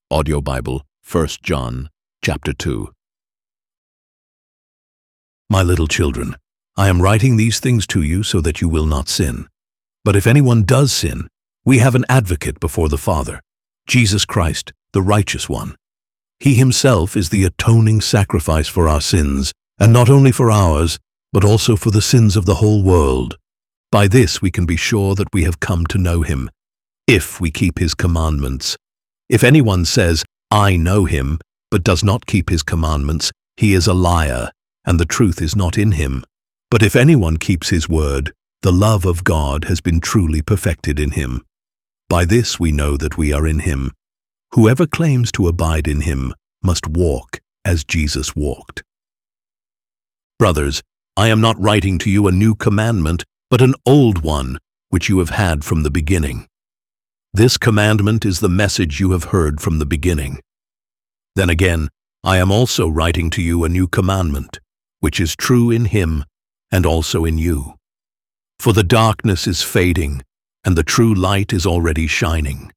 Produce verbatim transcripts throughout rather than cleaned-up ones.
Audio Bible, First John, chapter two. My little children, I am writing these things to you so that you will not sin. But if anyone does sin, we have an advocate before the Father, Jesus Christ, the righteous one. He himself is the atoning sacrifice for our sins, and not only for ours, but also for the sins of the whole world. By this we can be sure that we have come to know him, if we keep his commandments. If anyone says, I know him, but does not keep his commandments, he is a liar, and the truth is not in him. But if anyone keeps his word, the love of God has been truly perfected in him. By this we know that we are in him. Whoever claims to abide in him must walk as Jesus walked. Brothers, I am not writing to you a new commandment, but an old one, which you have had from the beginning. This commandment is the message you have heard from the beginning. Then again, I am also writing to you a new commandment, which is true in him and also in you. For the darkness is fading, and the true light is already shining.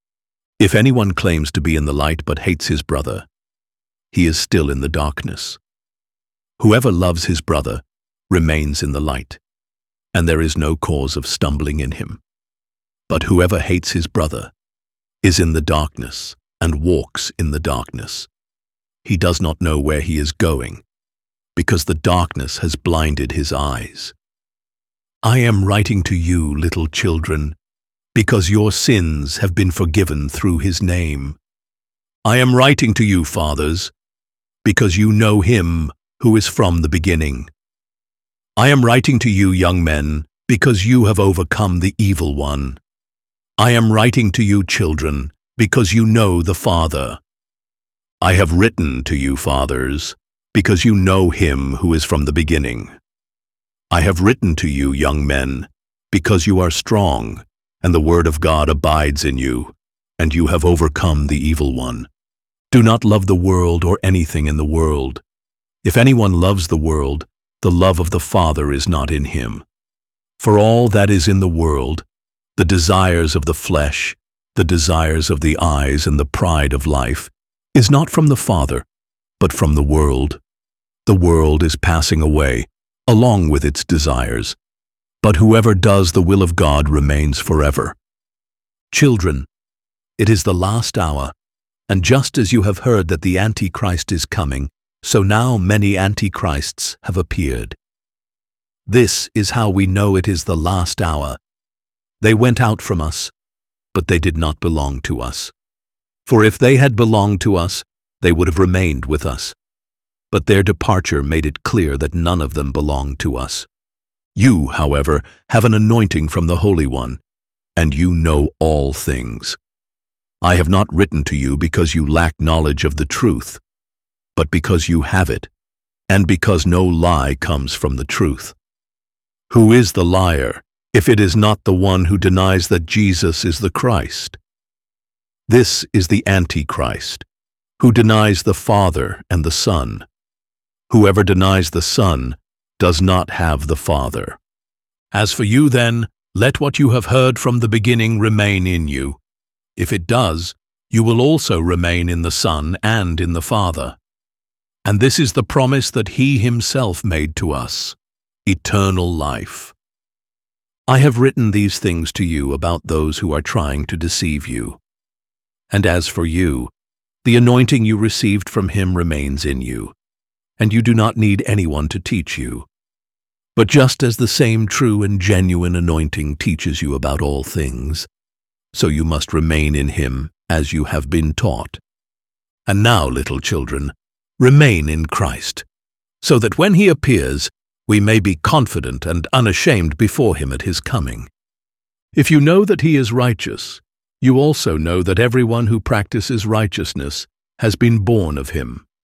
If anyone claims to be in the light but hates his brother, he is still in the darkness. Whoever loves his brother remains in the light, and there is no cause of stumbling in him. But whoever hates his brother is in the darkness and walks in the darkness. He does not know where he is going, because the darkness has blinded his eyes. I am writing to you, little children, because your sins have been forgiven through his name. I am writing to you, fathers, because you know him who is from the beginning. I am writing to you, young men, because you have overcome the evil one. I am writing to you, children, because you know the Father. I have written to you, fathers, because you know him who is from the beginning. I have written to you, young men, because you are strong, and the word of God abides in you, and you have overcome the evil one. Do not love the world or anything in the world. If anyone loves the world, the love of the Father is not in him. For all that is in the world, the desires of the flesh, the desires of the eyes, and the pride of life, is not from the Father, but from the world. The world is passing away, along with its desires, but whoever does the will of God remains forever. Children, it is the last hour, and just as you have heard that the Antichrist is coming, so now many Antichrists have appeared. This is how we know it is the last hour. They went out from us, but they did not belong to us. For if they had belonged to us, they would have remained with us. But their departure made it clear that none of them belonged to us. You, however, have an anointing from the Holy One, and you know all things. I have not written to you because you lack knowledge of the truth, but because you have it, and because no lie comes from the truth. Who is the liar, if it is not the one who denies that Jesus is the Christ? This is the Antichrist, who denies the Father and the Son. Whoever denies the Son does not have the Father. As for you then, let what you have heard from the beginning remain in you. If it does, you will also remain in the Son and in the Father. And this is the promise that he himself made to us, eternal life. I have written these things to you about those who are trying to deceive you. And as for you, the anointing you received from him remains in you, and you do not need anyone to teach you. But just as the same true and genuine anointing teaches you about all things, so you must remain in him as you have been taught. And now, little children, remain in Christ, so that when he appears, we may be confident and unashamed before him at his coming. If you know that he is righteous, you also know that everyone who practices righteousness has been born of him.